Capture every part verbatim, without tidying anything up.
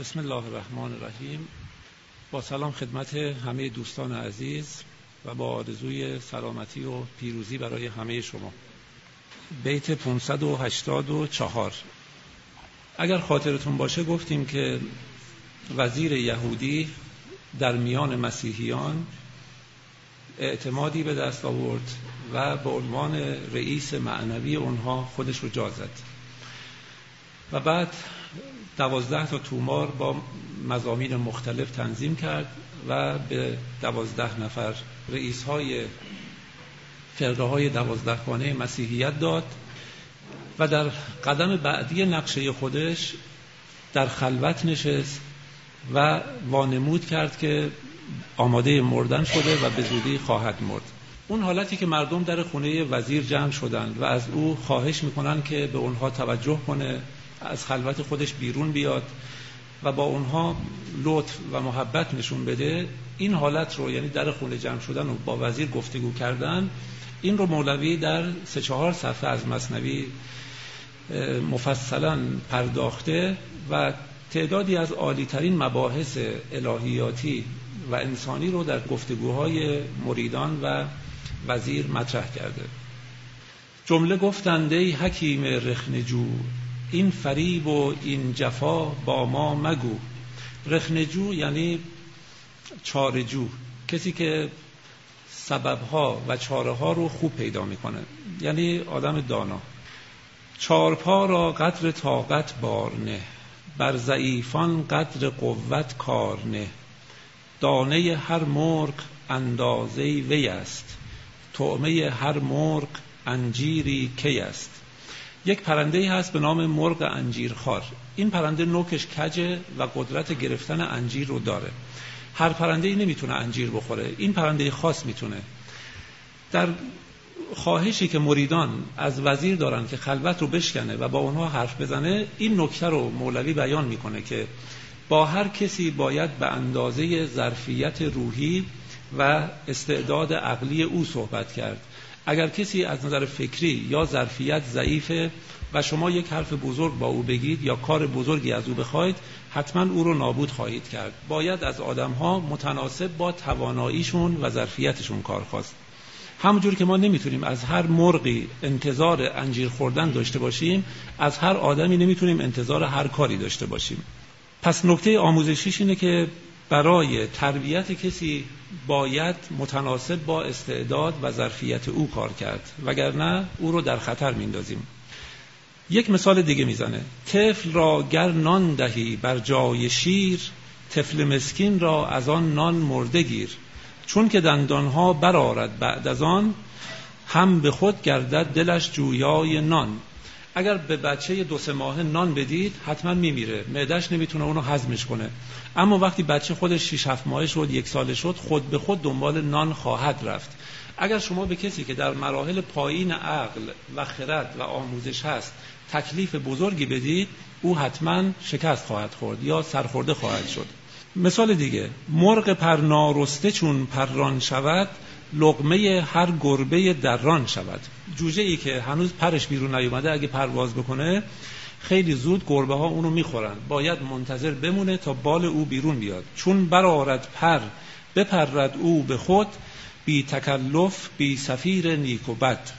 بسم الله الرحمن الرحیم. با سلام خدمت همه دوستان عزیز و با آرزوی سلامتی و پیروزی برای همه شما. بیت پانصد و هشتاد و چهار. اگر خاطرتون باشه گفتیم که وزیر یهودی در میان مسیحیان اعتمادی به دست آورد و به عنوان رئیس معنوی اونها خودش رو جا زد و بعد دوازده تا تومار با مضامین مختلف تنظیم کرد و به دوازده نفر رئیس های فرقه های دوازدهگانه مسیحیت داد و در قدم بعدی نقشه خودش در خلوت نشست و وانمود کرد که آماده مردن شده و به زودی خواهد مرد. اون حالتی که مردم در خونه وزیر جمع شدند و از او خواهش میکنن که به اونها توجه کنه، از خلوت خودش بیرون بیاد و با اونها لطف و محبت نشون بده، این حالت رو، یعنی در خونه جمع شدن و با وزیر گفتگو کردن، این رو مولوی در سه چهار صفحه از مثنوی مفصلا پرداخته و تعدادی از عالی‌ترین مباحث الهیاتی و انسانی رو در گفتگوهای مریدان و وزیر مطرح کرده. جمله گفتند ای حکیم رخنه‌جو، این فریب و این جفا با ما مگو. رخنه‌جو یعنی چاره‌جو، کسی که سببها و چاره‌ها رو خوب پیدا میکنه، یعنی آدم دانا. چارپا را قدر طاقت بار نه، بر ضعیفان قدر قوت کار نه. دانه هر مرغ اندازه وی است، طعمه هر مرغ انجیری کی است. یک پرنده هست به نام مرغ انجیرخوار. این پرنده نوکش کجه و قدرت گرفتن انجیر رو داره. هر پرنده‌ای نمیتونه انجیر بخوره، این پرنده خاص میتونه. در خواهشی که مریدان از وزیر دارن که خلوت رو بشکنه و با اونها حرف بزنه، این نکته رو مولوی بیان میکنه که با هر کسی باید به اندازه ظرفیت روحی و استعداد عقلی او صحبت کرد. اگر کسی از نظر فکری یا ظرفیت ضعیفه و شما یک حرف بزرگ با او بگید یا کار بزرگی از او بخواید، حتما او رو نابود خواهید کرد. باید از آدم‌ها متناسب با تواناییشون و ظرفیتشون کار خواست. همونجور که ما نمیتونیم از هر مرغی انتظار انجیر خوردن داشته باشیم، از هر آدمی نمیتونیم انتظار هر کاری داشته باشیم. پس نکته آموزشیش اینه که برای تربیت کسی باید متناسب با استعداد و ظرفیت او کار کرد، وگرنه او رو در خطر میندازیم. یک مثال دیگه میزنه. طفل را گر نان دهی بر جای شیر، طفل مسکین را از آن نان مرده گیر. چون که دندانها برآرد بعد از آن، هم به خود گردد دلش جویای نان. اگر به بچه دو سه ماهه نان بدید حتما میمیره، معده‌اش نمیتونه اونو هضمش کنه. اما وقتی بچه خودش شش هفت ماهه شد، یک ساله شد، خود به خود دنبال نان خواهد رفت. اگر شما به کسی که در مراحل پایین عقل و خرد و آموزش هست تکلیف بزرگی بدید، او حتما شکست خواهد خورد یا سرخورده خواهد شد. مثال دیگه، مرغ پرنارسته چون پران شود، لقمه هر گربه دران شود. جوجه ای که هنوز پرش بیرون نیومده اگه پرواز بکنه، خیلی زود گربه ها اونو میخورن. باید منتظر بمونه تا بال او بیرون بیاد. چون برآرد پر بپرد او به خود، بی تکلف بی صفیر نیک و بد.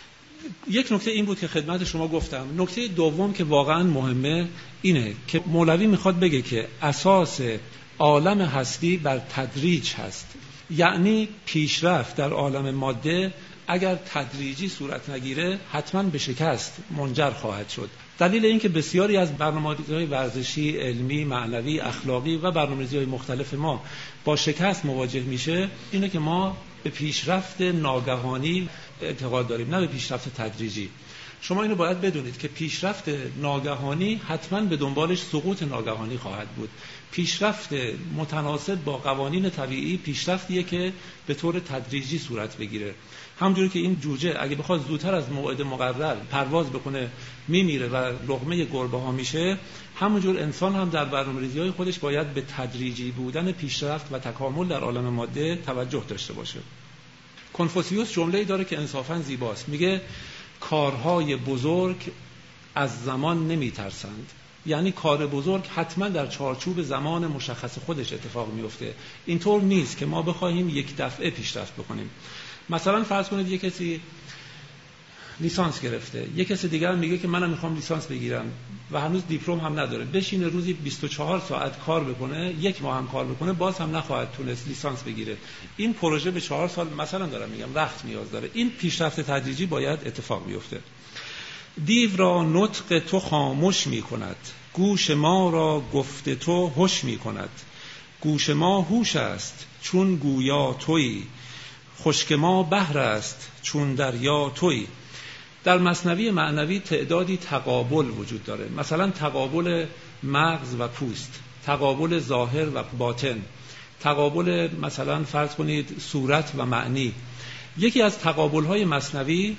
یک نکته این بود که خدمت شما گفتم. نکته دوم که واقعا مهمه اینه که مولوی میخواد بگه که اساس عالم هستی بر تدریج هست. یعنی پیشرفت در عالم ماده اگر تدریجی صورت نگیره حتما به شکست منجر خواهد شد. دلیل این که بسیاری از برنامه‌ریزی‌های ورزشی، علمی، معنوی، اخلاقی و برنامه‌ریزی‌های مختلف ما با شکست مواجه میشه اینه که ما به پیشرفت ناگهانی اعتقاد داریم، نه به پیشرفت تدریجی. شما اینو باید بدونید که پیشرفت ناگهانی حتما به دنبالش سقوط ناگهانی خواهد بود. پیشرفت متناسب با قوانین طبیعی پیشرفتیه که به طور تدریجی صورت بگیره. همونجوری که این جوجه اگه بخواد زودتر از موعد مقرر پرواز بکنه میمیره و لقمه گربه ها میشه، همونجور انسان هم در برنامه‌ریزی‌های خودش باید به تدریجی بودن پیشرفت و تکامل در عالم ماده توجه داشته باشه. کنفوسیوس جمله‌ای داره که انصافاً زیباست. میگه کارهای بزرگ از زمان نمیترسند، یعنی کار بزرگ حتما در چارچوب زمان مشخص خودش اتفاق میفته. اینطور نیست که ما بخوایم یک دفعه پیشرفت بکنیم. مثلا فرض کنید یک کسی لیسانس گرفته، یک کسی دیگر میگه که منم میخوام لیسانس بگیرم و هنوز دیپلم هم نداره، بشینه روزی بیست و چهار ساعت کار بکنه، یک ماه هم کار بکنه، باز هم نخواهد تونست لیسانس بگیره. این پروژه به چهار سال مثلا دارم میگم وقت نیاز داره. این پیشرفت تدریجی باید اتفاق بیفته. دیو را نطق تو خاموش میکند، گوش ما را گفت تو هوش میکند. گوش ما هوش است چون گویا تویی، خشک ما بحر است چون دریا تویی. در مثنوی معنوی تعدادی تقابل وجود داره، مثلا تقابل مغز و پوست، تقابل ظاهر و باطن، تقابل مثلا فرض کنید صورت و معنی. یکی از تقابل‌های مثنوی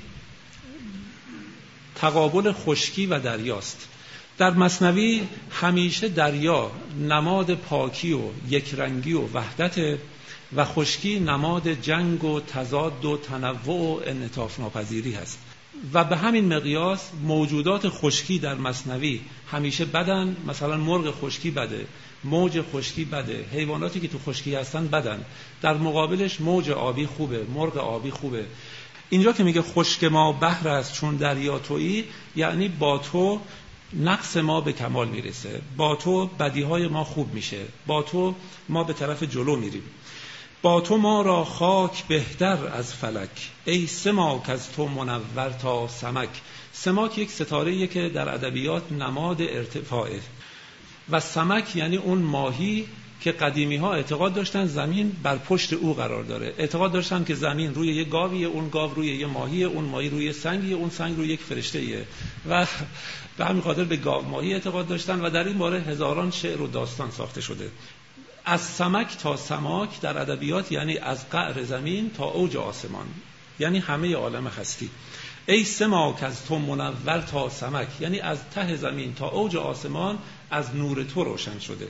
تقابل خشکی و دریاست. در مثنوی همیشه دریا نماد پاکی و یکرنگی و وحدت و خشکی نماد جنگ و تضاد و تنوع و انعطاف ناپذیری هست و به همین مقیاس موجودات خشکی در مثنوی همیشه بدن، مثلا مرغ خشکی بده، موج خشکی بده، حیواناتی که تو خشکی هستن بدن، در مقابلش موج آبی خوبه، مرغ آبی خوبه. اینجا که میگه خشک ما بحر است چون دریا تویی، یعنی با تو نقص ما به کمال میرسه، با تو بدیهای ما خوب میشه، با تو ما به طرف جلو میریم. با تو ما را خاک بهتر از فلک، ای سماک از تو منور تا سمک. سماک یک ستاره‌ایه که در ادبیات نماد ارتفاعه و سمک یعنی اون ماهی که قدیمی ها اعتقاد داشتن زمین بر پشت او قرار داره، اعتقاد داشتن که زمین روی یک گاویه، اون گاو روی یک ماهیه، اون ماهی روی سنگیه، اون سنگ روی یک فرشته‌ایه و به همین خاطر به گاو ماهی اعتقاد داشتن و در این باره هزاران شعر و داستان ساخته شده. از سمک تا سماک در ادبیات یعنی از قعر زمین تا اوج آسمان، یعنی همه عالم هستی. ای سماک از تو منور تا سمک، یعنی از ته زمین تا اوج آسمان از نور تو روشن شده.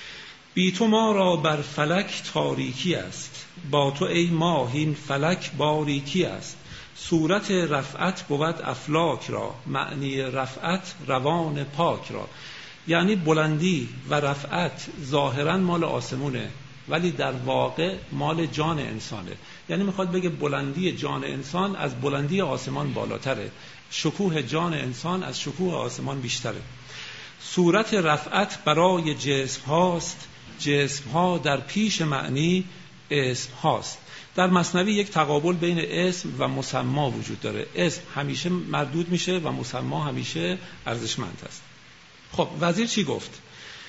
بی تو ما را بر فلک تاریکی است، با تو ای ماه این فلک باریکی است. صورت رفعت بود افلاک را، معنی رفعت روان پاک را. یعنی بلندی و رفعت ظاهرا مال آسمونه ولی در واقع مال جان انسانه. یعنی میخواد بگه بلندی جان انسان از بلندی آسمان بالاتره، شکوه جان انسان از شکوه آسمان بیشتره. صورت رفعت برای جسم هاست، جسم ها در پیش معنی اسم هاست. در مثنوی یک تقابل بین اسم و مسما وجود داره. اسم همیشه مردود میشه و مسما همیشه ارزشمند است. خب وزیر چی گفت؟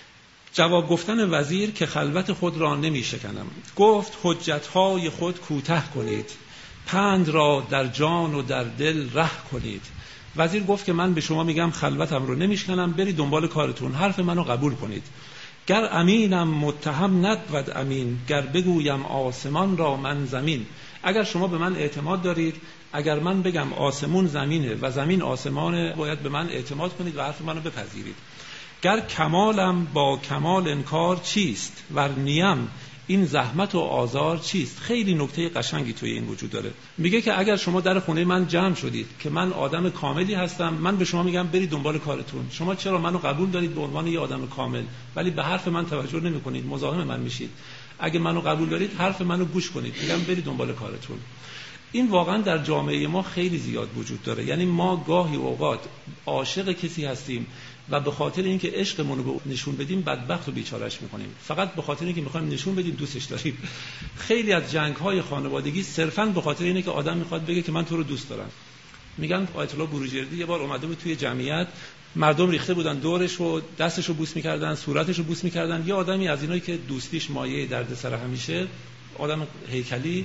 جواب گفتن وزیر که خلوت خود را نمی شکنم. گفت حجتهای خود کوتاه کنید، پند را در جان و در دل ره کنید. وزیر گفت که من به شما میگم خلوتم رو نمی شکنم، برید دنبال کارتون، حرف منو قبول کنید. گر امینم متهم نبود امین، گر بگویم آسمان را من زمین. اگر شما به من اعتماد دارید، اگر من بگم آسمون زمینه و زمین آسمانه، باید به من اعتماد کنید و حرف منو بپذیرید. گر کمالم با کمال انکار چیست، ور نیم این زحمت و آزار چیست. خیلی نکته قشنگی توی این وجود داره. میگه که اگر شما در خونه من جمع شدید که من آدم کاملی هستم، من به شما میگم برید دنبال کارتون. شما چرا منو قبول دارید به عنوان یه آدم کامل ولی به حرف من توجه نمی‌کنید، مزاحم من میشید؟ اگه منو قبول دارید حرف منو گوش کنید، میگم برید دنبال کارتون. این واقعا در جامعه ما خیلی زیاد وجود داره. یعنی ما گاهی اوقات عاشق کسی هستیم و به خاطر اینکه عشقمون رو نشون بدیم بدبخت و بیچارهش میکنیم، فقط به خاطر اینکه میخوایم نشون بدیم دوستش داریم. خیلی از جنگ‌های خانوادگی صرفاً به خاطر اینه که آدم میخواد بگه که من تو رو دوست دارم. میگن آیت الله بروجردی یه بار اومده بود توی جمعیت، مردم ریخته بودن دورش و دستش رو بوس میکردن، صورتش رو بوس میکردن. یه آدمی از اینایی که دوستیش مایه دردسر همیشه، آدم هیکلی،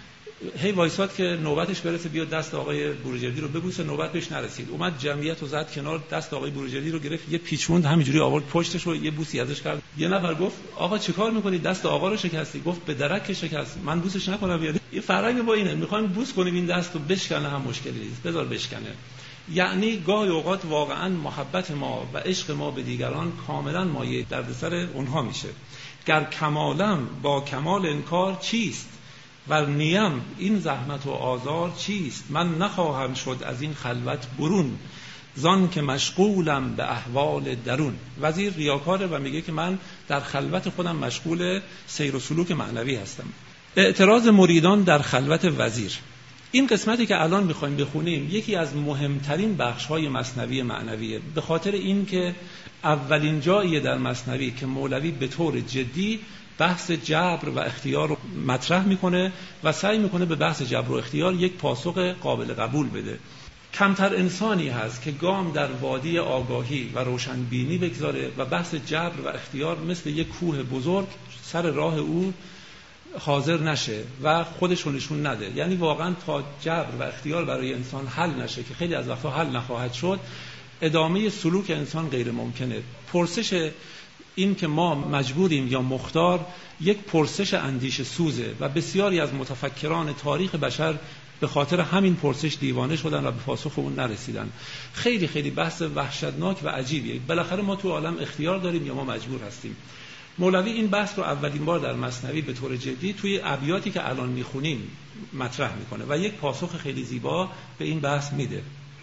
هی وایساد که نوبتش برسه بیاد دست آقای بروجردی رو ببوسه، نوبت بهش نرسید. اومد جمعیت رو زد کنار، دست آقای بروجردی رو گرفت، یه پیچوند همینجوری آورد پشتش رو یه بوسی ازش کرد. یه نفر گفت آقا چیکار می‌کنی؟ دست آقا رو شکستی. گفت به درک شکست، من بوسش نکنم. بیاد یه فرنگ با اینه، می‌خوایم بوس کنیم این دست رو بشکنه هم مشکلی نیست، بذار بشکنه. یعنی گاهی اوقات واقعا محبت ما و عشق ما به دیگران کاملا مایه دردسر اونها میشه. گر کمالم با کمال انکار چیست، ور نیم این زحمت و آزار چیست. من نخواهم شد از این خلوت برون، زان که مشغولم به احوال درون. وزیر ریاکاره و میگه که من در خلوت خودم مشغول سیر و سلوک معنوی هستم. اعتراض مریدان در خلوت وزیر. این قسمتی که الان میخوایم بخونیم یکی از مهمترین بخش‌های مثنوی معنویه، به خاطر این که اولین جاییه در مثنوی که مولوی به طور جدی بحث جبر و اختیار رو مطرح میکنه و سعی میکنه به بحث جبر و اختیار یک پاسخ قابل قبول بده. کمتر انسانی هست که گام در وادی آگاهی و روشنبینی بگذاره و بحث جبر و اختیار مثل یک کوه بزرگ سر راه او حاضر نشه و خودش رو نشون نده. یعنی واقعا تا جبر و اختیار برای انسان حل نشه، که خیلی از وقتا حل نخواهد شد، ادامه سلوک انسان غیر ممکنه. پرسش این که ما مجبوریم یا مختار یک پرسش اندیشه سوزه و بسیاری از متفکران تاریخ بشر به خاطر همین پرسش دیوانه شدن و به پاسخ اون نرسیدن. خیلی خیلی بحث وحشتناک و عجیبیه. بالاخره ما تو عالم اختیار داریم یا ما مجبور هستیم؟ مولوی این بحث رو اولین بار در مثنوی به طور جدی توی ابیاتی که الان میخونیم مطرح میکنه و یک پاسخ خیلی زیبا به این بحث میده.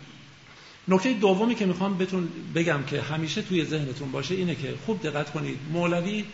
نکته دومی که میخوام بهتون بگم که همیشه توی ذهنتون باشه اینه که خوب دقت کنید، مولوی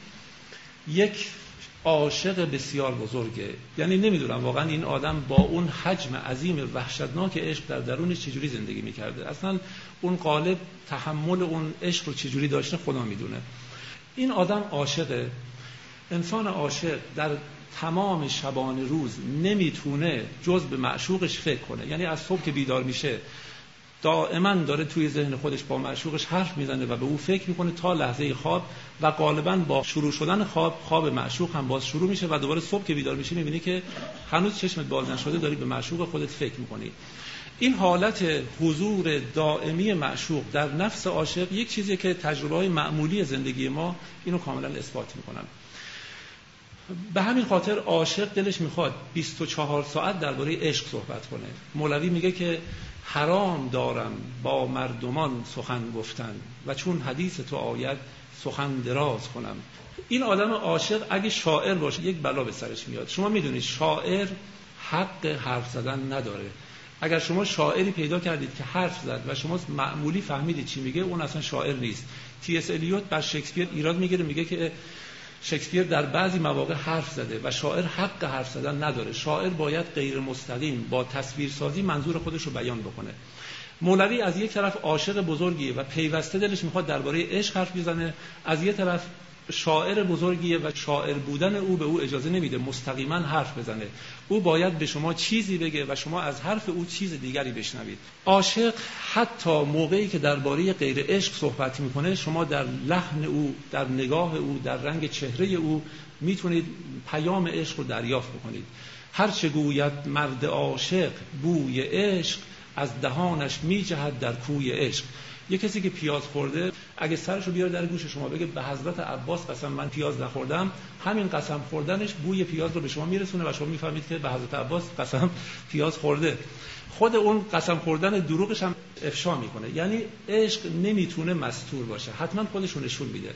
یک عاشق بسیار بزرگه. یعنی نمیدونم واقعا این آدم با اون حجم عظیم وحشتناک عشق در درونش چجوری زندگی میکرده، اصلا اون قالب تحمل اون عشق رو چجوری داشته خدا میدونه. این آدم عاشقه. انسان عاشق در تمام شبان روز نمیتونه جز به معشوقش فکر کنه. یعنی از صبح که بیدار میشه دائما داره توی ذهن خودش با معشوقش حرف میزنه و به او فکر میکنه تا لحظه خواب، و غالبا با شروع شدن خواب خواب معشوق هم باز شروع میشه و دوباره صبح که بیدار میشه میبینی که هنوز چشمت باز نشده داری به معشوق خودت فکر میکنی. این حالت حضور دائمی معشوق در نفس عاشق یک چیزیه که تجربه‌های معمولی زندگی ما اینو کاملا اثبات میکنن. به همین خاطر عاشق دلش میخواد بیست و چهار ساعت درباره عشق صحبت کنه. مولوی میگه که حرام دارم با مردمان سخن گفتن و چون حدیث تو آید سخن دراز کنم. این آدم عاشق اگه شاعر باشه یک بلا به سرش میاد. شما میدونید شاعر حق حرف زدن نداره. اگر شما شاعری پیدا کردید که حرف زد و شما معمولی فهمیدید چی میگه، اون اصلا شاعر نیست. تی اس الیوت بر شکسپیر ایراد میگیره، میگه که شکسپیر در بعضی مواقع حرف زده و شاعر حق حرف زدن نداره. شاعر باید غیر مستقیم با تصویرسازی منظور خودش رو بیان بکنه. مولوی از یک طرف عاشق بزرگیه و پیوسته دلش میخواد درباره عشق حرف بزنه، از یک طرف شاعر بزرگیه و شاعر بودن او به او اجازه نمیده مستقیما حرف بزنه. او باید به شما چیزی بگه و شما از حرف او چیز دیگری بشنوید. عاشق حتی موقعی که درباره غیر عشق صحبت میکنه، شما در لحن او، در نگاه او، در رنگ چهره او میتونید پیام عشق رو دریافت بکنید. هر چه گوید مرد عاشق بوی عشق، از دهانش میجهد در کوی عشق. یه کسی که پیاز خورده اگه سرشو بیاره در گوش شما بگه به حضرت عباس قسم من پیاز نخوردم، همین قسم خوردنش بوی پیاز رو به شما میرسونه و شما میفهمید که به حضرت عباس قسم پیاز خورده. خود اون قسم خوردن دروغش هم افشا میکنه. یعنی عشق نمیتونه مستور باشه، حتما خودش رو نشون میده.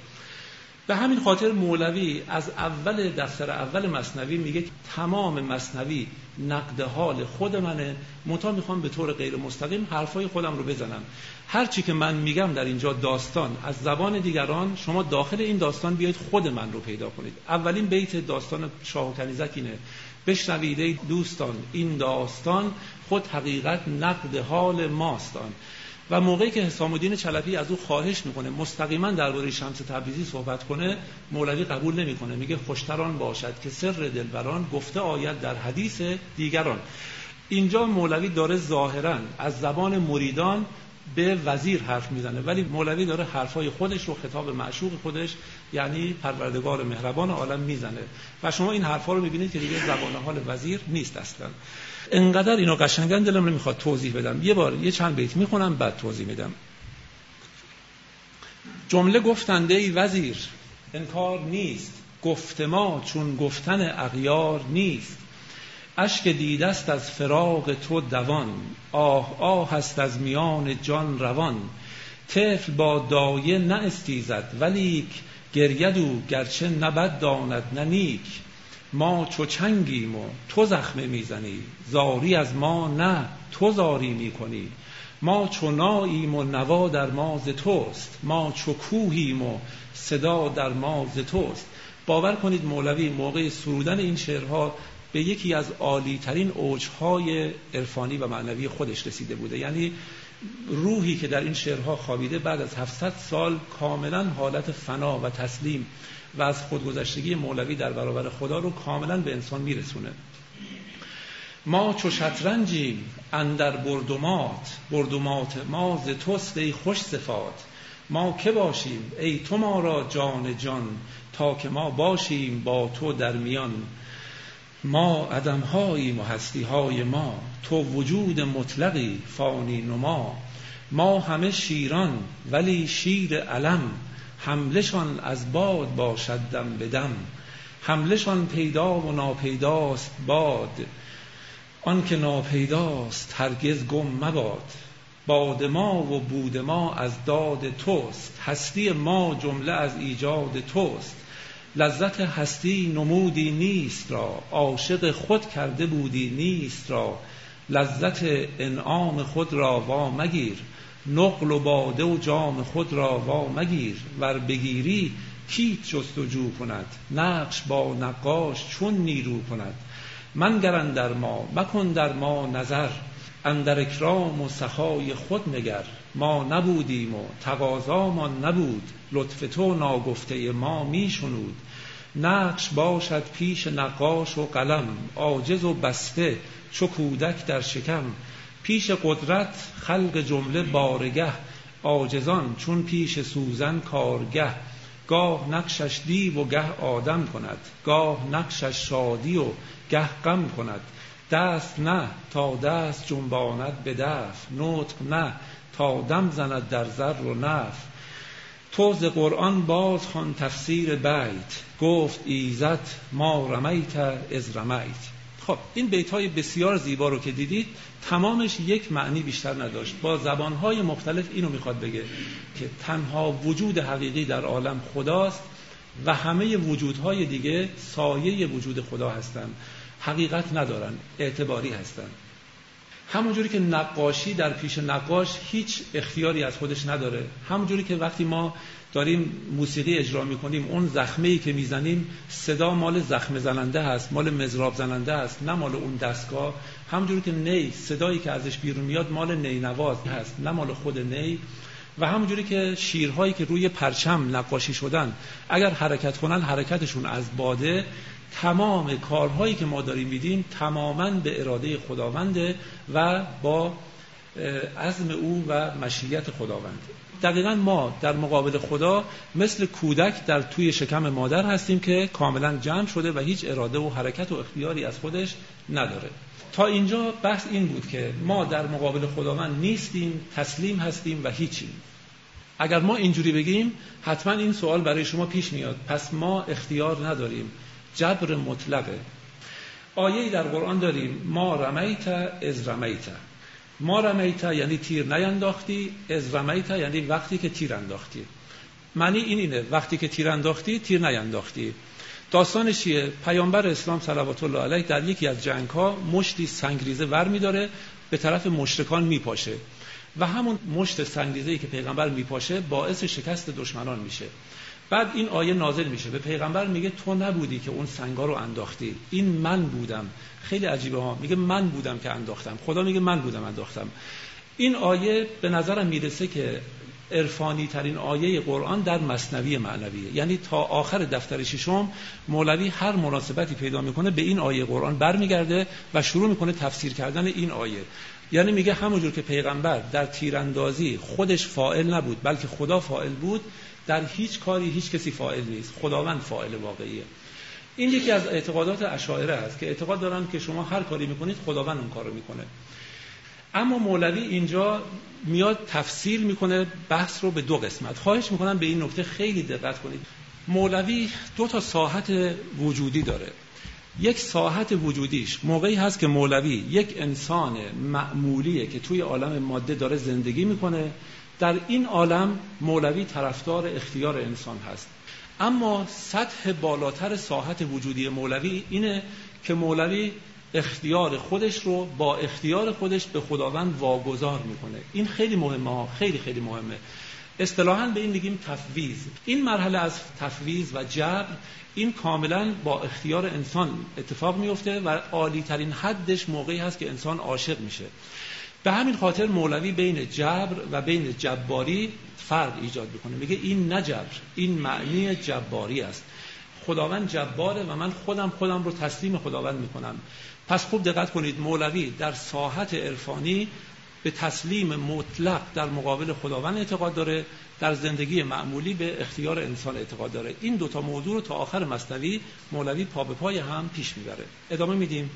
به همین خاطر مولوی از اول دفتر اول مثنوی میگه که تمام مثنوی نقد حال خود منه، منتها میخوام به طور غیر مستقیم حرفای خودم رو بزنم. هر چی که من میگم در اینجا داستان از زبان دیگران، شما داخل این داستان بیایید خود من رو پیدا کنید. اولین بیت داستان شاه و کنیزک اینه: بشنوید ای دوستان این داستان، خود حقیقت نقد حال ماستان. و موقعی که حسام الدین چلپی از او خواهش میکنه مستقیما درباره شمس تبریزی صحبت کنه، مولوی قبول نمیکنه. میگه خوشتران باشد که سر دلبران، گفته آید در حدیث دیگران. اینجا مولوی داره ظاهرا از زبان مریدان به وزیر حرف میزنه، ولی مولوی داره حرفای خودش رو خطاب معشوق خودش، یعنی پروردگار مهربان عالم میزنه و شما این حرفا رو میبینید که دیگه زبان حال وزیر نیست اصلا. انقدر اینو قشنگن دلم نمیخواد توضیح بدم. یه بار یه چند بیت میخونم بعد توضیح میدم. جمله گفتنده ای وزیر انکار نیست، گفت ما چون گفتن اغیار نیست. اشک دیده است از فراق تو دوان، آه آه است از میان جان روان. طفل با دایه نه استیزد، ولیک گرید او گرچه نبد داند نه نیک. ما چو چنگیم و تو زخمه میزنی، زاری از ما نه تو زاری میکنی. ما چو ناییم و نوا در ما ز توست، ما چو کوهیم و صدا در ما ز توست. باور کنید مولوی موقع سرودن این شعرها به یکی از عالی ترین اوجهای عرفانی و معنوی خودش رسیده بوده. یعنی روحی که در این شعرها خوابیده بعد از هفتصد سال کاملا حالت فنا و تسلیم و از خودگذشتگی مولوی در برابر خدا رو کاملا به انسان میرسونه. ما چو شطرنجیم اندر بردمات، بردمات ما ز توست ای خوش صفات. ما که باشیم ای تو ما را جان جان، تا که ما باشیم با تو در میان. ما عدم‌هاییم و هستی‌های ما، تو وجود مطلقی فانی نما. ما همه شیران ولی شیر علم، حملشان از باد باشد دم به دم. حملشان پیدا و ناپیداست باد، آن که ناپیداست هرگز گم مباد. باد ما و بود ما از داد توست، هستی ما جمله از ایجاد توست. لذت هستی نمودی نیست را، عاشق خود کرده بودی نیست را. لذت انعام خود را وا مگیر، نقل و باده و جام خود را وا مگیر. ور بگیری کیت جستجو کند، نقش با نقاش چون نیرو کند. منگر اندر ما مکن در ما نظر، اندر اکرام و سخای خود نگر. ما نبودیم و تقاضامان نبود، لطف تو ناگفته ما می شنود. نقش باشد پیش نقاش و قلم، عاجز و بسته چو کودک در شکم. پیش قدرت خلق جمله بارگه، عاجزان چون پیش سوزن کارگه. گاه نقشش دیو و گه آدم کند، گاه نقشش شادی و گه غم کند. دست نه تا دست جنباند به دف، نطق نه تا دم زند در زر و نف. تو ز قرآن باز خوان تفسیر بیت، گفت ایزد ما رمیت از رمیت. خب این بیت‌های بسیار زیبا رو که دیدید تمامش یک معنی بیشتر نداشت. با زبان‌های مختلف اینو میخواد بگه که تنها وجود حقیقی در عالم خداست و همه وجودهای دیگه سایه وجود خدا هستند، حقیقت ندارن، اعتباری هستن. همونجوری که نقاشی در پیش نقاش هیچ اختیاری از خودش نداره، همونجوری که وقتی ما داریم موسیقی اجرا میکنیم اون زخمه‌ای که میزنیم صدا مال زخم زننده هست، مال مضراب زننده هست، نه مال اون دستگاه. همونجوری که نی صدایی که ازش بیرون میاد مال نی نواز هست، نه مال خود نی. و همونجوری که شیرهایی که روی پرچم نقاشی شدن اگر حرکت کنن حرکتشون از باده، تمام کارهایی که ما داریم میدیم تماماً به اراده خداونده و با عزم او و مشیت خداوند. دقیقاً ما در مقابل خدا مثل کودک در توی شکم مادر هستیم که کاملاً جمع شده و هیچ اراده و حرکت و اختیاری از خودش نداره. تا اینجا بحث این بود که ما در مقابل خداوند نیستیم، تسلیم هستیم و هیچیم. اگر ما اینجوری بگیم حتما این سوال برای شما پیش میاد، پس ما اختیار نداریم، جبر مطلقه. آیه‌ای در قرآن داریم ما رمیت از رمیت. ما رمیت یعنی تیر نینداختی، از رمیت یعنی وقتی که تیر انداختی. معنی این اینه وقتی که تیر انداختی تیر نینداختی. داستانش چیه؟ پیامبر اسلام صلوات الله علیه در یکی از جنگ‌ها مشتی سنگریزه ور می‌داره به طرف مشرکان میپاشه و همون مشت سنگریزه‌ای که پیغمبر میپاشه باعث شکست دشمنان میشه. بعد این آیه نازل میشه، به پیغمبر میگه تو نبودی که اون سنگا رو انداختی، این من بودم. خیلی عجیبه ها، میگه من بودم که انداختم، خدا میگه من بودم انداختم. این آیه به نظرم میرسه که عرفانی ترین آیه قرآن در مثنوی معنویه. یعنی تا آخر دفتر ششم مولوی هر مناسبتی پیدا میکنه به این آیه قرآن برمیگرده و شروع میکنه تفسیر کردن این آیه. یعنی میگه همونجور که پیغمبر در تیراندازی خودش فاعل نبود بلکه خدا فاعل بود، در هیچ کاری هیچ کسی فاعل نیست، خداوند فاعل واقعیه. این یکی از اعتقادات اشاعره است که اعتقاد دارن که شما هر کاری میکنید خداوند اون کارو میکنه. اما مولوی اینجا میاد تفصیل میکنه بحث رو به دو قسمت. خواهش میکنم به این نکته خیلی دقت کنید. مولوی دو تا ساحت وجودی داره. یک ساحت وجودیش موقعی هست که مولوی یک انسان معمولیه که توی عالم ماده داره زندگی میکنه. در این عالم مولوی طرفدار اختیار انسان هست. اما سطح بالاتر ساحت وجودی مولوی اینه که مولوی اختیار خودش رو با اختیار خودش به خداوند واگذار میکنه. این خیلی مهمه ها، خیلی خیلی مهمه. اصطلاحاً به این میگیم تفویض. این مرحله از تفویض و جبر این کاملاً با اختیار انسان اتفاق میفته و عالی ترین حدش موقعی هست که انسان عاشق میشه. به همین خاطر مولوی بین جبر و بین جباری فرق ایجاد میکنه. میگه این نه جبر، این معنی جباری است. خداوند جباره و من خودم خودم رو تسلیم خداوند میکنم. پس خوب دقت کنید، مولوی در ساحت عرفانی به تسلیم مطلق در مقابل خداوند اعتقاد داره، در زندگی معمولی به اختیار انسان اعتقاد داره. این دوتا موضوع رو تا آخر مثنوی مولوی پا به پای هم پیش میبره. ادامه میدیم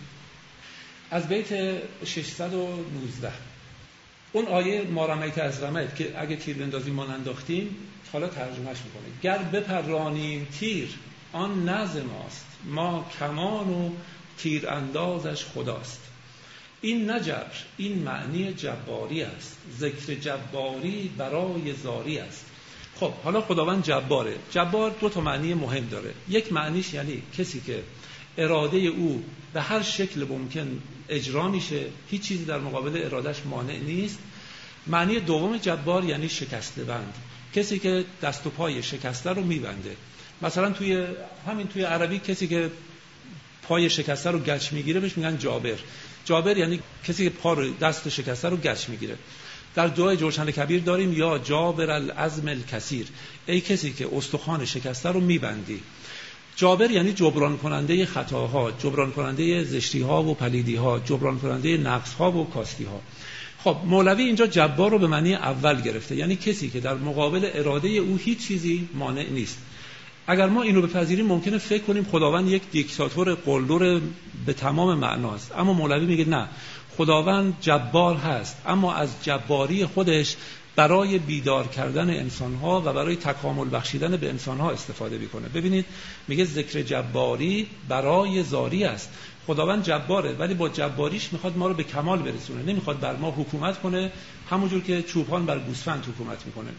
از بیت ششصد و نوزده. اون آیه ما رمیت از رمیت که اگه تیر بندازیم ما ننداختیم، حالا ترجمهش میکنه. گر بپرانیم تیر آن نز ماست، ما کمان و تیر اندازش خداست. این نه جبر، این معنی جباری است. ذکر جباری برای زاری است. خب حالا خداوند جباره. جبار دو تا معنی مهم داره. یک معنیش یعنی کسی که اراده او به هر شکل ممکن اجرا میشه، هیچ چیزی در مقابل ارادش مانع نیست. معنی دوم جبار یعنی شکسته بند، کسی که دست و پای شکسته رو میبنده. مثلا توی همین توی عربی کسی که پای شکسته رو گچ میگیره بهش میگن جابر. جابر یعنی کسی که پا رو دست شکسته رو گچ میگیره. در دعای جوشن کبیر داریم یا جابر العظم الکثیر، ای کسی که استخوان شکسته رو میبندی. جابر یعنی جبران کننده خطاها، جبران کننده زشتی‌ها و پلیدی‌ها، جبران کننده نقص‌ها و کاستی‌ها. خب مولوی اینجا جبار رو به معنی اول گرفته، یعنی کسی که در مقابل اراده او هیچ چیزی مانع نیست. اگر ما اینو بپذیریم ممکنه فکر کنیم خداوند یک دیکتاتور قلدر به تمام معناست، اما مولوی میگه نه، خداوند جبار هست، اما از جباری خودش برای بیدار کردن انسانها و برای تکامل بخشیدن به انسانها استفاده میکنه. ببینید میگه ذکر جباری برای زاری است. خداوند جباره ولی با جباریش میخواد ما رو به کمال برسونه، نمیخواد بر ما حکومت کنه همونجور که چوپان بر گوسفند حکومت میکنه.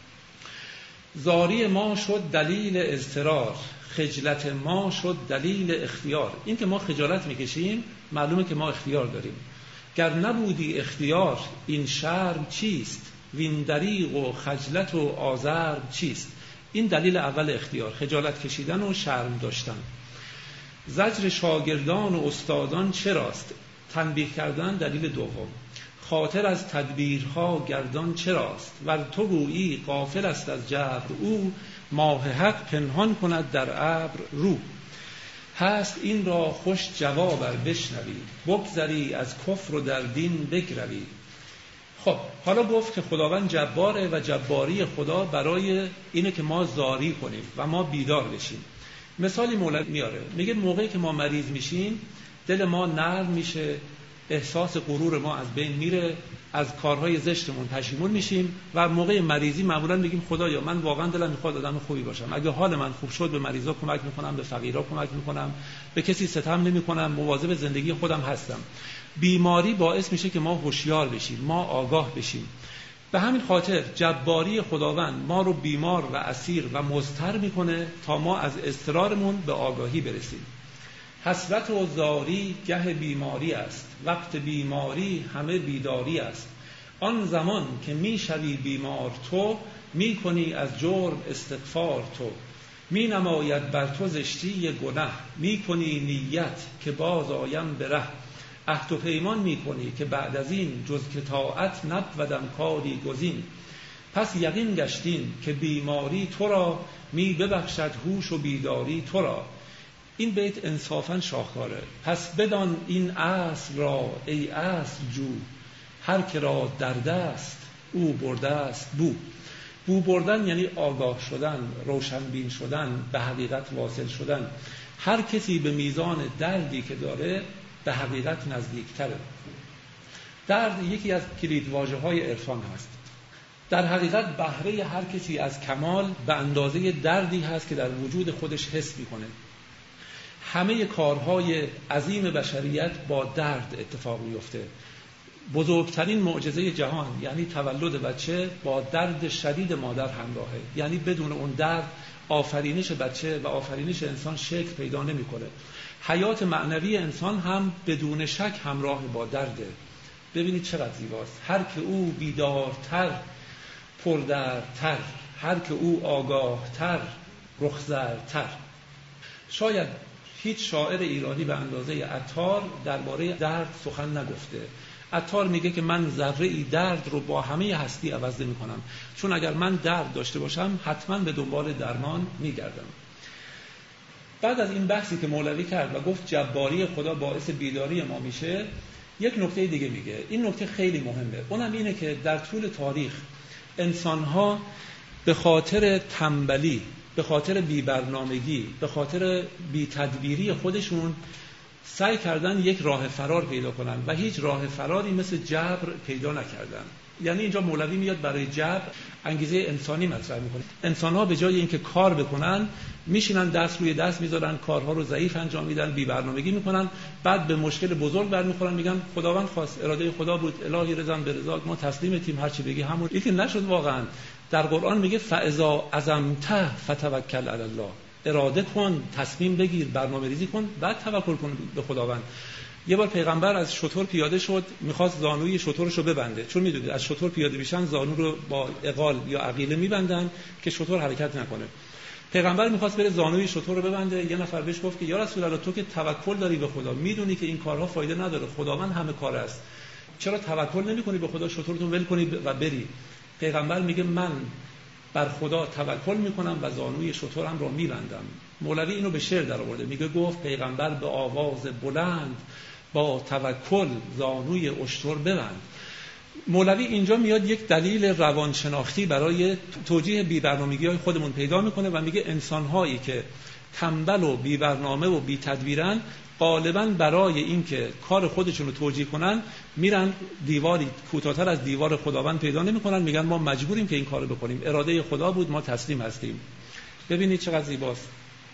زاری ما شد دلیل اضطرار، خجلت ما شد دلیل اختیار. این که ما خجالت میکشیم معلومه که ما اختیار داریم. گر نبودی اختیار این شرم چیست، وین دریغ و خجلت و آزرم چیست. این دلیل اول اختیار، خجالت کشیدن و شرم داشتن. زجر شاگردان و استادان چراست، تنبیه کردن دلیل دوم. خاطر از تدبیرها گردان چراست، ور تو گویی غافل است از جبر او، ماه حق پنهان کند در ابر رو. هست این را خوش جواب ار بشنوی، بگذری از کفر و در دین بگروی. خب حالا گفت که خداوند جباره و جباری خدا برای اینه که ما زاری کنیم و ما بیدار بشیم. مثالی مولوی میاره، میگه موقعی که ما مریض میشیم دل ما نرم میشه، احساس غرور ما از بین میره، از کارهای زشتمون پشیمون میشیم و موقع مریضی معمولا میگیم خدایا من واقعا دلم میخواد آدم خوبی باشم، اگه حال من خوب شد به مریضا کمک میکنم، به فقیرا کمک میکنم، به کسی ستم نمیکنم، مواظب زندگی خودم هستم. بیماری باعث میشه که ما هوشیار بشیم، ما آگاه بشیم. به همین خاطر جباری خداوند ما رو بیمار و اسیر و مضطر میکنه تا ما از اضطرارمون به آگاهی برسیم. حسرت و زاری گه بیماری است، وقت بیماری همه بیداری است. آن زمان که میشوی بیمار تو، میکنی از جرم استغفار تو. می نماید بر تو زشتی گناه، میکنی نیت که باز آیم به ره. عهد و پیمان میکنی که بعد از این جز که طاعت نبودم کاری گزین. پس یقین گشتین که بیماری تو را، می ببخشد هوش و بیداری تو را. این بیت انصافاً شاهکاره. پس بدان این اصل را ای اصل جو، هر که را در دست او برده است بو. بو بردن یعنی آگاه شدن، روشنبین شدن، به حقیقت واصل شدن. هر کسی به میزان دردی که داره به حقیقت نزدیکتره. درد یکی از کلیدواژه‌های عرفان هست. در حقیقت بهره هر کسی از کمال به اندازه دردی هست که در وجود خودش حس میکنه. همه کارهای عظیم بشریت با درد اتفاق میفته. بزرگترین معجزه جهان یعنی تولد بچه با درد شدید مادر همراهه. یعنی بدون اون درد آفرینش بچه و آفرینش انسان شکل پیدا نمیکنه. حیات معنوی انسان هم بدون شک همراه با درده. ببینید چقدر زیباست. هر که او بیدارتر پردرتر، هر که او آگاهتر رخزرتر. شاید هیچ شاعر ایرانی به اندازه عطار درباره درد سخن نگفته. عطار میگه که من ذره ای درد رو با همه هستی عوض میکنم، چون اگر من درد داشته باشم حتما به دنبال درمان میگردم. بعد از این بحثی که مولوی کرد و گفت جباری خدا باعث بیداری ما میشه، یک نکته دیگه میگه. این نکته خیلی مهمه. اونم اینه که در طول تاریخ انسان‌ها به خاطر تنبلی، به خاطر بی‌برنامگی، به خاطر بی‌تدبیری خودشون سعی کردن یک راه فرار پیدا کنن و هیچ راه فراری مثل جبر پیدا نکردن. یعنی اینجا مولوی میاد برای جبر انگیزه انسانی مطرح میکنه. انسان‌ها به جای اینکه کار بکنن میشینن دست روی دست میذارن، کارها رو ضعیف انجام میدن، بی برنامگی میکنن، بعد به مشکل بزرگ برمیخورن، میگن خداوند خواست، اراده خدا بود، الهی رضا به رضا، ما تسلیمتیم، هر چی بگی همون. یکی نشد واقعا. در قرآن میگه فاذا عزمت فتوکل علی الله، اراده کن، تصمیم بگیر، برنامه‌ریزی کن، بعد توکل کن به خداوند. یه بار پیغمبر از شتر پیاده شد، میخواست زانوی شترش رو ببنده، چون میدونید از شتر پیاده میشن زانو رو با عقال یا عقیله میبندن که شتر حرکت نکنه. پیغمبر میخواست بره زانوی شتر رو ببنده، یه نفر بهش گفت که یا رسول الله تو که توکل داری به خدا، میدونی که این کارها فایده نداره، خداوند همه کار است، چرا توکل نمی‌کنی به خدا، شترتون ول کنی و بری؟ پیغمبر میگه من بر خدا توکل میکنم و زانوی شترم رو میبندم. مولوی اینو به شعر در آورده، میگه گفت پیغمبر به آواز بلند با توکل زانوی اشتر ببند. مولوی اینجا میاد یک دلیل روانشناختی برای توجیه بی‌برنامگی‌های خودمون پیدا میکنه و میگه انسان‌هایی که تنبل و بی‌برنامه و بی‌تدبیرن غالباً برای اینکه کار خودشون رو توجیه کنن میرن دیواری کوتاه‌تر از دیوار خداوند پیدا نمی‌کنن، میگن ما مجبوریم که این کارو بکنیم، اراده خدا بود، ما تسلیم هستیم. ببینید چقدر زیباست.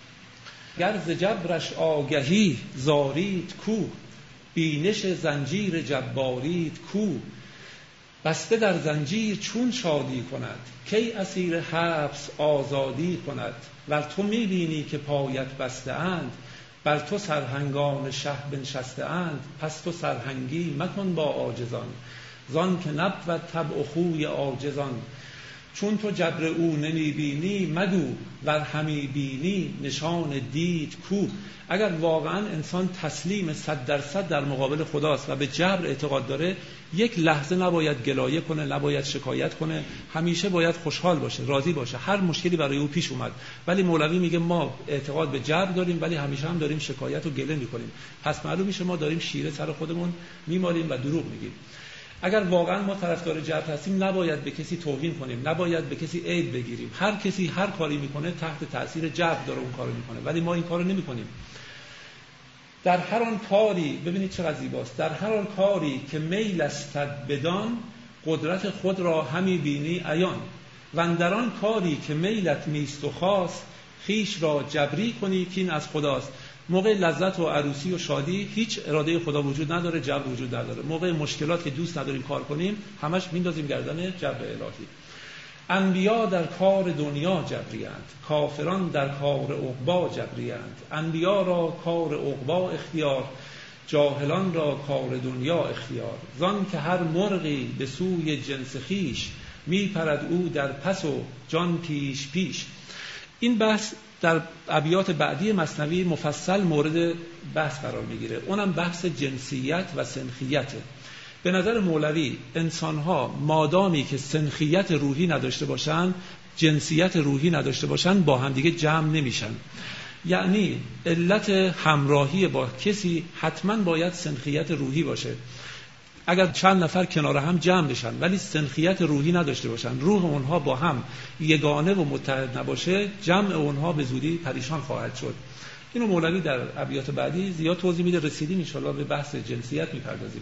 گر ز جبرش آگهی زارید کو، بینش زنجیر جبارید کو، بسته در زنجیر چون شادی کند، کی اسیر حبس آزادی کند، ور تو میبینی که پایت بسته اند، بر تو سرهنگان شه بنشسته اند، پس تو سرهنگی مکن با عاجزان، زان که نبود طبع خوی عاجزان، چون تو جبر او نمیبینی مگو، ور همی بینی نشان دید کو. اگر واقعا انسان تسلیم صد درصد در مقابل خداست و به جبر اعتقاد داره، یک لحظه نباید گلایه کنه، نباید شکایت کنه، همیشه باید خوشحال باشه، راضی باشه، هر مشکلی برای او پیش اومد. ولی مولوی میگه ما اعتقاد به جبر داریم ولی همیشه هم داریم شکایت و گله میکنیم، پس معلوم میشه ما داریم شیره سر خودمون میمالیم و دروغ میگیم. اگر واقعا ما طرفدار جبر هستیم نباید به کسی توهین کنیم، نباید به کسی عیب بگیریم. هر کسی هر کاری میکنه تحت تاثیر جبر داره اون کارو میکنه، ولی ما این کارو نمیکنیم. در هر آن کاری، ببینید چقدر زیباست، در هر آن کاری که میل است بدان، قدرت خود را همی بینی عیان، و در آن کاری که میلت میست و خاص، خیش را جبری کنی که این از خداست. موقع لذت و عروسی و شادی هیچ اراده خدا وجود نداره، جبر وجود نداره. موقع مشکلات که دوست نداریم کار کنیم همش میندازیم گردن جبر الهی. انبیا در کار دنیا جبریند، کافران در کار عقبا جبریند. انبیا را کار عقبا اختیار، جاهلان را کار دنیا اختیار. زان که هر مرغی به سوی جنس خیش، می پرد او در پس و جان پیش پیش. این بحث در ابیات بعدی مثنوی مفصل مورد بحث قرار میگیره، اونم بحث جنسیت و سنخیته. به نظر مولوی انسان‌ها مادامی که سنخیت روحی نداشته باشن، جنسیت روحی نداشته باشن، با هم دیگه جمع نمیشن. یعنی علت همراهی با کسی حتما باید سنخیت روحی باشه. اگر چند نفر کنار هم جمع بشن ولی سنخیت روحی نداشته باشن، روح اونها با هم یگانه و متحد نباشه، جمع اونها به زودی پریشان خواهد شد. اینو مولوی در ابیات بعدی زیاد توضیح میده، رسیدیم ان شاءالله به بحث جنسیت میپردازیم.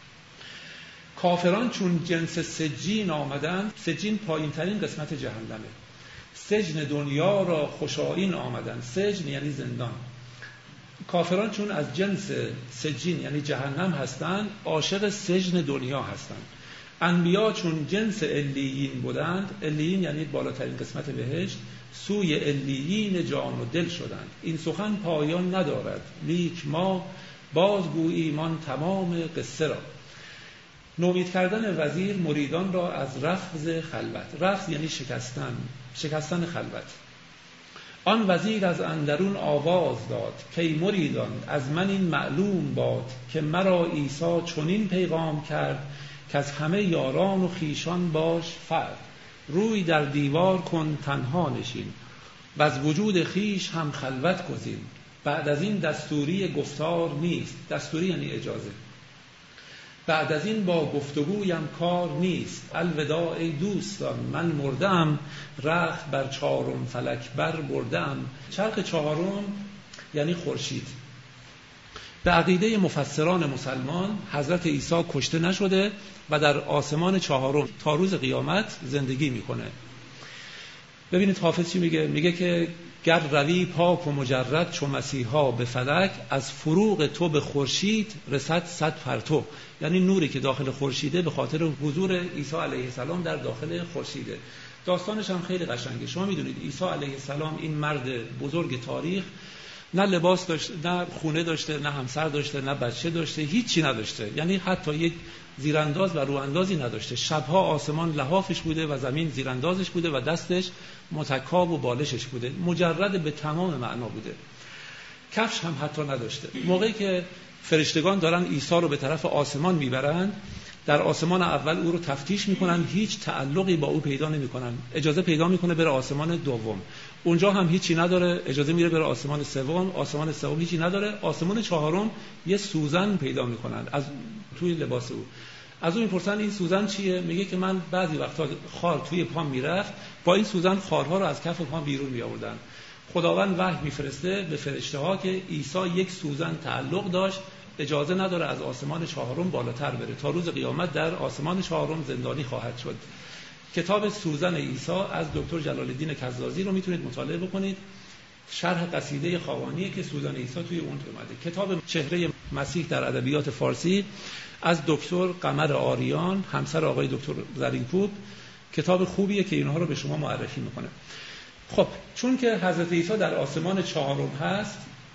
کافران چون جنس سجین آمدن، سجین پایین ترین قسمت جهنمه، سجن دنیا را خوشایین آمدن. سجن یعنی زندان. کافران چون از جنس سجین یعنی جهنم هستند، عاشق سجن دنیا هستند. انبیا چون جنس علیین بودند، علیین یعنی بالاترین قسمت بهشت، سوی علیین جان و دل شدند. این سخن پایان ندارد لیک ما بازگوییم آن تمام قصه را. نومید کردن وزیر مریدان را از رفض خلوت. رفض یعنی شکستن، شکستن خلوت. آن وزیر از اندرون آواز داد که ای مریدان از من این معلوم باد که مرا عیسی چنین پیغام کرد که از همه یاران و خیشان باش فرد. روی در دیوار کن تنها نشین و از وجود خیش هم خلوت گزین. بعد از این دستوری گفتار نیست. دستوری یعنی اجازه. بعد از این با گفتگویم کار نیست. الوداع ای دوستان من مردم، رخت بر چهارم فلک بر بردم. چرخ چهارم یعنی خورشید. به عقیده مفسران مسلمان حضرت عیسی کشته نشده و در آسمان چهارم تا روز قیامت زندگی میکنه. ببینید حافظ چی میگه؟ میگه که گر روی پاک و مجرد چو مسیحا به فلک، از فروغ تو به خورشید رسد صد پرتو. یعنی نوری که داخل خورشیده به خاطر حضور عیسی علیه السلام در داخل خورشیده. داستانش هم خیلی قشنگه. شما میدونید عیسی علیه السلام این مرد بزرگ تاریخ نه لباس داشته، نه خونه داشته، نه همسر داشته، نه بچه داشته، هیچی نداشته. یعنی حتی یک زیرانداز و رواندازی نداشته. شبها آسمان لحافش بوده و زمین زیراندازش بوده و دستش متکاب و بالشش بوده. مجرد به تمام معنا بوده. کفش هم حتی نداشته. موقعی که فرشتگان دارن عیسی رو به طرف آسمان میبرند، در آسمان اول او رو تفتیش میکنن، هیچ تعلقی با او پیدا نمیکنن. اجازه پیدا میکنه بره آسمان دوم، اونجا هم هیچی نداره. اجازه میره بره آسمان سوم، آسمان سوم هیچی نداره. آسمان چهارم یه سوزن پیدا میکنن از توی لباس او. از اون میپرسن این سوزن چیه؟ میگه که من بعضی وقتا خار توی پام میرفت، با این سوزن خارها رو از کف پام بیرون میآوردن. خداوند وحی میفرسته به فرشته ها که عیسی یک سوزن تعلق داشت، اجازه نداره از آسمان چهارم بالاتر بره. تا روز قیامت در آسمان چهارم زندانی خواهد شد. کتاب سوزن عیسی از دکتر جلال الدین کزازی رو میتونید مطالعه بکنید. شرح قصیده خاقانیه که سوزن عیسی توی اون اومده. کتاب چهره مسیح در ادبیات فارسی از دکتر قمر آریان، همسر آقای دکتر زرینپور، کتاب خوبیه که اینها رو به شما معرفی میکنه. خب چون که حضرت عیسی در آسمان چهارم هست،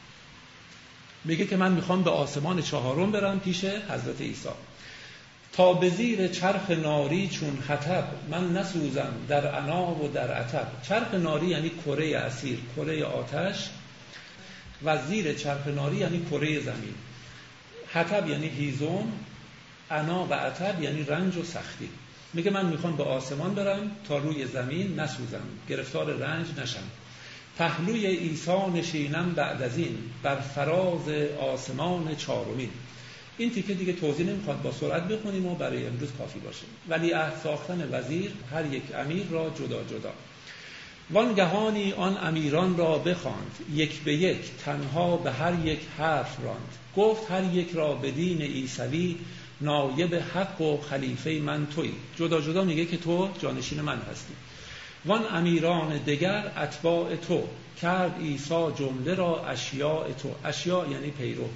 میگه که من میخوام به آسمان چهارم برم پیش حضرت عیسی. تا به زیر چرخ ناری چون خطب، من نسوزم در عنا و در عتب. چرخ ناری یعنی کره اسیر، کره آتش، و زیر چرخ ناری یعنی کره زمین. حطب یعنی هیزم، عنا و عتب یعنی رنج و سختی. میگه من میخوام به آسمان برم تا روی زمین نسوزم، گرفتار رنج نشم. پهلوی عیسی نشینم بعد از این، بر فراز آسمان چهارمین. این تیکه دیگه توضیح نمیخواد، با سرعت بخونیم و برای امروز کافی باشه. ولی عهد ساختن وزیر هر یک امیر را جدا جدا. وانگهانی آن امیران را بخواند، یک به یک تنها به هر یک حرف راند. گفت هر یک را به دین عیسوی، نایب حق و خلیفه من تویی. جدا جدا میگه که تو جانشین من هستی. وان امیران دگر اتباع تو، کرد عیسی جمله را اشیاء تو. اشیاء یعنی پیرو.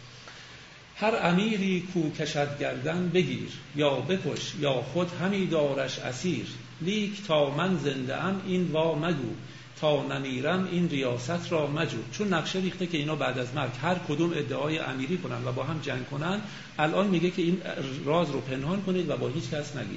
هر امیری کو کشد گردن بگیر، یا بکش یا خود همی دارش اسیر. لیک تا من زنده ام این وا مگو، تا نمیرم این ریاست را مجو. چون نقشه ریخته که اینا بعد از مرگ هر کدوم ادعای امیری کنن و با هم جنگ کنن، الان میگه که این راز رو پنهان کنید و با هیچ کس نگید.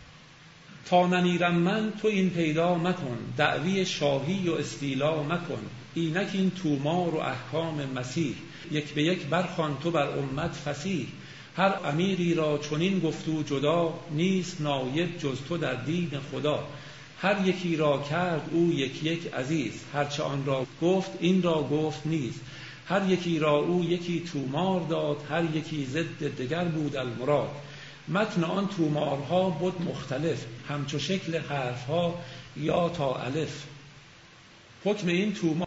تا نمیرم من تو این پیدا مکن، دعوی شاهی و استیلا مکن. اینک این تومار و احکام مسیح، یک به یک برخوان تو بر امت فصیح. هر امیری را چنین گفتو جدا، نیست نایب جز تو در دین خدا. هر یکی را کرد او یک یک عزیز، هرچه آن را گفت این را گفت نیست. هر یکی را او یکی تومار داد، هر یکی ضد دگر بود المراد. متن آن تومارها بود مختلف، همچو شکل حرفها یا تا الف. حکم این تومار